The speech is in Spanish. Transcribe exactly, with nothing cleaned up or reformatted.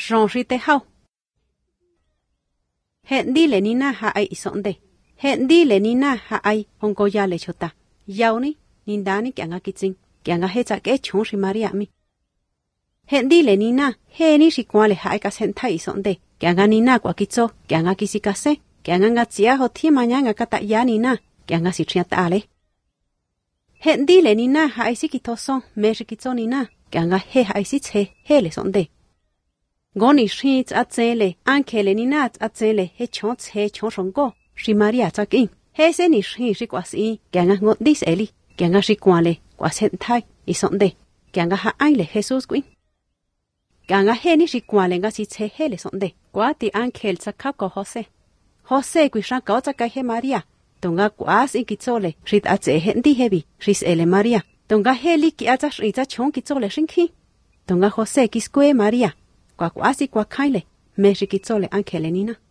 rong ri te hao hẹn đi le nina ha ai isonde de hẹn đi le nina ha ai hong ko ya le chota yau ni ninda ni kya nga kitsin kya nga he cha ke chong ri Maria mi hẹn đi le nina he ni ri kwa le ha ai ka sen thai isonde de kya nga nina kwa kitso kya nga kisi ka se kya nga nga chia ho thi ma nya nga ka ta ya nina kya nga si thia ta le hẹn đi le nina ha ai si kitoso me ri kitso nina kya nga he ha ai si che he le sonde ngoni shi cha chele ankele nina cha chele he chon che chon songko ri Maria cha kin he se ni shi ri kwa si kya nga ngot dis eli kya nga ri kwa le kwa sen thai isonde kya nga ha ai le Jesus kuin kya nga he ni ri kwa le nga si che he le sonde kwa ti ankel cha khap ko Jose Jose kwi sha ko cha kai he Maria tonga kwa si kichole ri ta che he ndi hebi ri ele Maria tonga he li ki a cha ri cha chong kichole shinki tonga Jose kiskue Maria kwa kwa si kwa kaile me ri kichole ankele nina